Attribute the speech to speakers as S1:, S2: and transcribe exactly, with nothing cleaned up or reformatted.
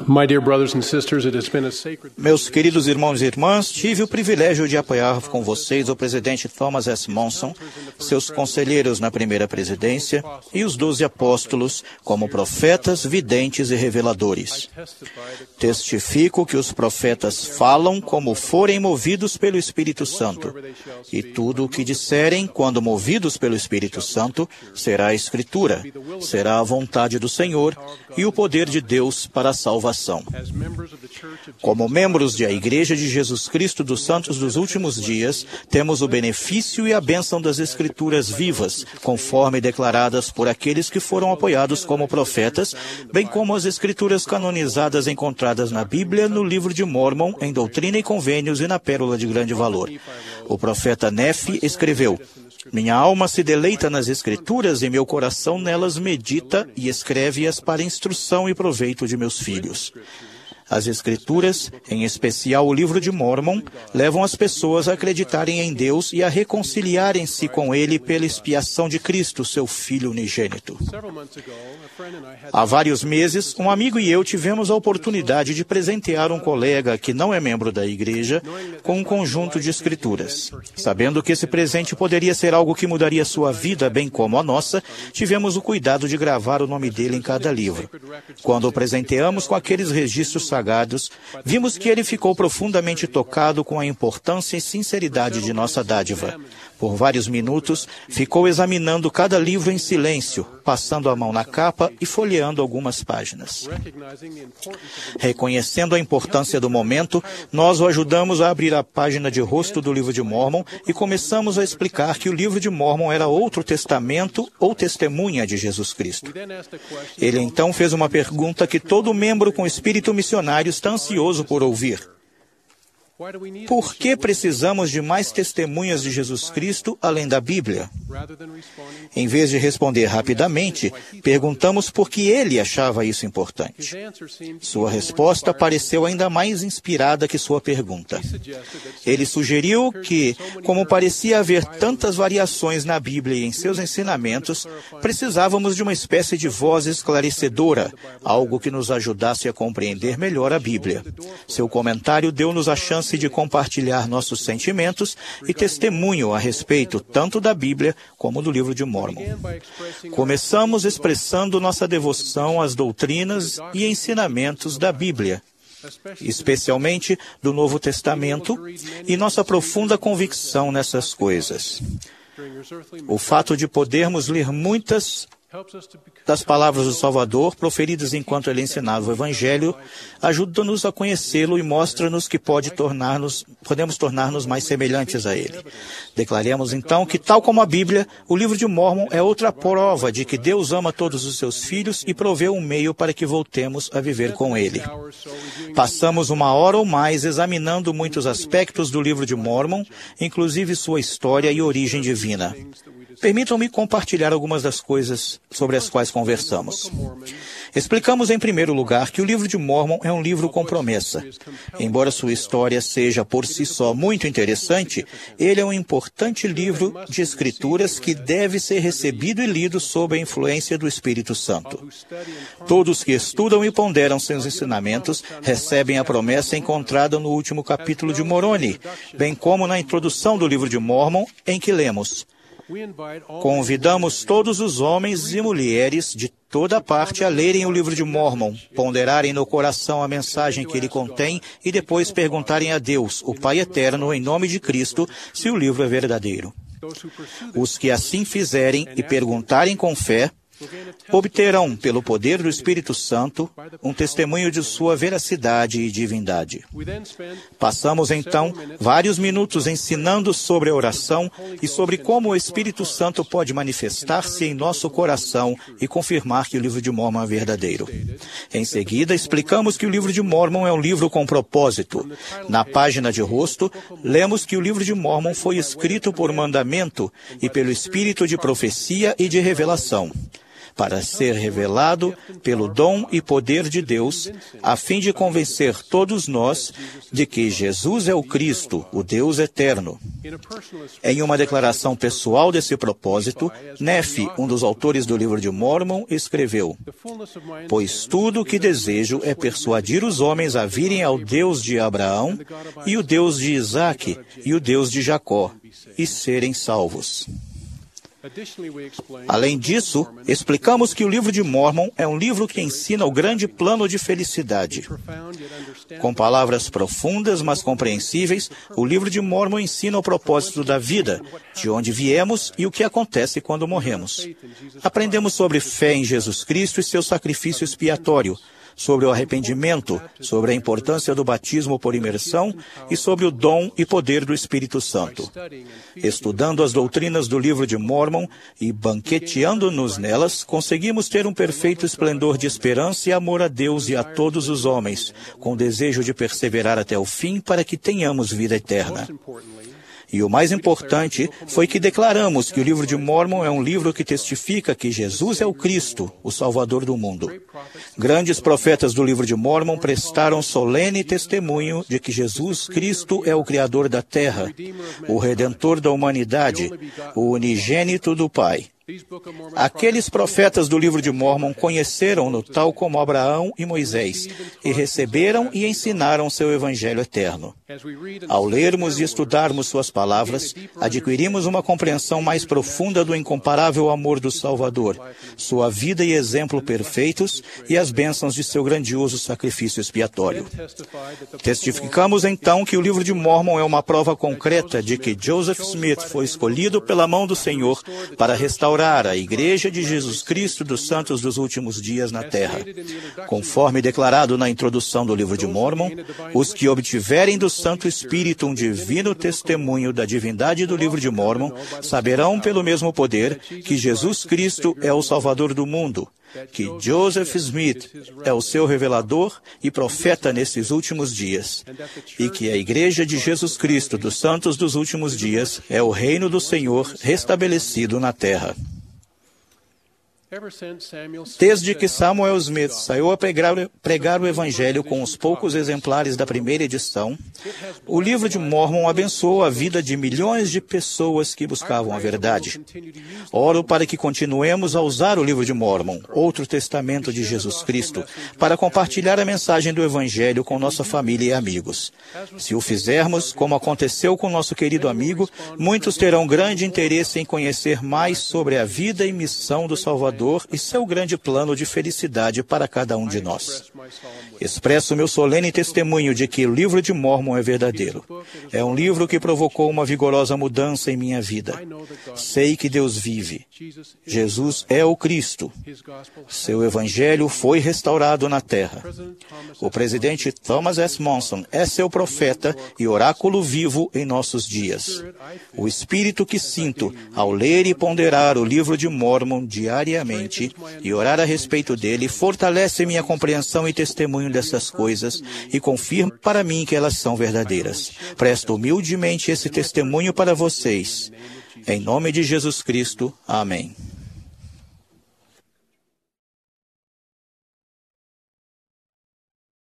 S1: My dear brothers and sisters, it has been a sacred...
S2: Meus queridos irmãos e irmãs, tive o privilégio de apoiar com vocês o presidente Thomas S. Monson, seus conselheiros na primeira presidência e os doze apóstolos como profetas, videntes e reveladores. Testifico que os profetas falam como forem movidos pelo Espírito Santo, e tudo o que disserem, quando movidos pelo Espírito Santo, será a Escritura, será a vontade do Senhor e o poder de Deus para a salvação. Como membros da Igreja de Jesus Cristo dos Santos dos Últimos Dias, temos o benefício e a bênção das Escrituras vivas, conforme declaradas por aqueles que foram apoiados como profetas, bem como as Escrituras canonizadas encontradas na Bíblia, no Livro de Mórmon, em Doutrina e Convênios e na Pérola de Grande Valor. O profeta Nefi escreveu: minha alma se deleita nas Escrituras e meu coração nelas medita e escreve-as para instrução e proveito de meus filhos. As Escrituras, em especial o Livro de Mórmon, levam as pessoas a acreditarem em Deus e a reconciliarem-se com Ele pela expiação de Cristo, seu Filho unigênito. Há vários meses, um amigo e eu tivemos a oportunidade de presentear um colega que não é membro da igreja com um conjunto de escrituras. Sabendo que esse presente poderia ser algo que mudaria sua vida, bem como a nossa, tivemos o cuidado de gravar o nome dele em cada livro. Quando o presenteamos com aqueles registros sagrados, vimos que ele ficou profundamente tocado com a importância e sinceridade de nossa dádiva. Por vários minutos, ficou examinando cada livro em silêncio, passando a mão na capa e folheando algumas páginas. Reconhecendo a importância do momento, nós o ajudamos a abrir a página de rosto do Livro de Mórmon e começamos a explicar que o Livro de Mórmon era outro testamento ou testemunha de Jesus Cristo. Ele então fez uma pergunta que todo membro com espírito missionário está ansioso por ouvir. Por que precisamos de mais testemunhas de Jesus Cristo além da Bíblia? Em vez de responder rapidamente, perguntamos por que ele achava isso importante. Sua resposta pareceu ainda mais inspirada que sua pergunta. Ele sugeriu que, como parecia haver tantas variações na Bíblia e em seus ensinamentos, precisávamos de uma espécie de voz esclarecedora, algo que nos ajudasse a compreender melhor a Bíblia. Seu comentário deu-nos a chance de compartilhar nossos sentimentos e testemunho a respeito tanto da Bíblia como do Livro de Mórmon. Começamos expressando nossa devoção às doutrinas e ensinamentos da Bíblia, especialmente do Novo Testamento, e nossa profunda convicção nessas coisas. O fato de podermos ler muitas das palavras do Salvador, proferidas enquanto ele ensinava o Evangelho, ajuda-nos a conhecê-lo e mostra-nos que pode tornar-nos, podemos tornar-nos mais semelhantes a ele. Declaremos então que, tal como a Bíblia, o Livro de Mórmon é outra prova de que Deus ama todos os seus filhos e proveu um meio para que voltemos a viver com ele. Passamos uma hora ou mais examinando muitos aspectos do Livro de Mórmon, inclusive sua história e origem divina. Permitam-me compartilhar algumas das coisas sobre as quais conversamos. Explicamos, em primeiro lugar, que o Livro de Mórmon é um livro com promessa. Embora sua história seja, por si só, muito interessante, ele é um importante livro de escrituras que deve ser recebido e lido sob a influência do Espírito Santo. Todos que estudam e ponderam seus ensinamentos recebem a promessa encontrada no último capítulo de Moroni, bem como na introdução do Livro de Mórmon, em que lemos: convidamos todos os homens e mulheres de toda parte a lerem o Livro de Mórmon, ponderarem no coração a mensagem que ele contém e depois perguntarem a Deus, o Pai Eterno, em nome de Cristo, se o livro é verdadeiro. Os que assim fizerem e perguntarem com fé, obterão, pelo poder do Espírito Santo, um testemunho de sua veracidade e divindade. Passamos, então, vários minutos ensinando sobre a oração e sobre como o Espírito Santo pode manifestar-se em nosso coração e confirmar que o Livro de Mórmon é verdadeiro. Em seguida, explicamos que o Livro de Mórmon é um livro com propósito. Na página de rosto, lemos que o Livro de Mórmon foi escrito por mandamento e pelo Espírito de profecia e de revelação. para ser revelado pelo dom e poder de Deus, a fim de convencer todos nós de que Jesus é o Cristo, o Deus eterno. Em uma declaração pessoal desse propósito, Nefe, um dos autores do livro de Mórmon, escreveu: "Pois tudo o que desejo é persuadir os homens a virem ao Deus de Abraão, e o Deus de Isaque, e o Deus de Jacó, e serem salvos." Além disso, explicamos que o livro de Mórmon é um livro que ensina o grande plano de felicidade. Com palavras profundas, mas compreensíveis, o livro de Mórmon ensina o propósito da vida, de onde viemos e o que acontece quando morremos. Aprendemos sobre fé em Jesus Cristo e seu sacrifício expiatório, sobre o arrependimento, sobre a importância do batismo por imersão e sobre o dom e poder do Espírito Santo. Estudando as doutrinas do livro de Mórmon e banqueteando-nos nelas, conseguimos ter um perfeito esplendor de esperança e amor a Deus e a todos os homens, com desejo de perseverar até o fim para que tenhamos vida eterna. E o mais importante foi que declaramos que o livro de Mórmon é um livro que testifica que Jesus é o Cristo, o Salvador do mundo. Grandes profetas do livro de Mórmon prestaram solene testemunho de que Jesus Cristo é o Criador da terra, o Redentor da humanidade, o unigênito do Pai. Aqueles profetas do livro de Mórmon conheceram-no tal como Abraão e Moisés, e receberam e ensinaram seu evangelho eterno. Ao lermos e estudarmos suas palavras, adquirimos uma compreensão mais profunda do incomparável amor do Salvador, sua vida e exemplo perfeitos e as bênçãos de seu grandioso sacrifício expiatório. Testificamos então que o livro de Mórmon é uma prova concreta de que Joseph Smith foi escolhido pela mão do Senhor para restaurar a Igreja de Jesus Cristo dos Santos dos Últimos Dias na Terra. Conforme declarado na introdução do livro de Mórmon, os que obtiverem do Santo Espírito um divino testemunho da divindade do livro de Mórmon saberão pelo mesmo poder que Jesus Cristo é o Salvador do mundo, que Joseph Smith é o seu revelador e profeta nesses últimos dias, e que a Igreja de Jesus Cristo dos Santos dos Últimos Dias é o reino do Senhor restabelecido na terra. Desde que Samuel Smith saiu a pregar, pregar o Evangelho com os poucos exemplares da primeira edição, o livro de Mórmon abençoou a vida de milhões de pessoas que buscavam a verdade. Oro para que continuemos a usar o livro de Mórmon, outro testamento de Jesus Cristo, para compartilhar a mensagem do Evangelho com nossa família e amigos. Se o fizermos, como aconteceu com nosso querido amigo, muitos terão grande interesse em conhecer mais sobre a vida e missão do Salvador e seu grande plano de felicidade para cada um de nós. Expresso meu solene testemunho de que o livro de Mórmon é verdadeiro. É um livro que provocou uma vigorosa mudança em minha vida. Sei que Deus vive. Jesus é o Cristo. Seu Evangelho foi restaurado na terra. O presidente Thomas S. Monson é seu profeta e oráculo vivo em nossos dias. O espírito que sinto ao ler e ponderar o livro de Mórmon diariamente e orar a respeito dele fortalece minha compreensão e testemunho dessas coisas e confirma para mim que elas são verdadeiras. Presto humildemente esse testemunho para vocês. Em nome de Jesus Cristo. Amém.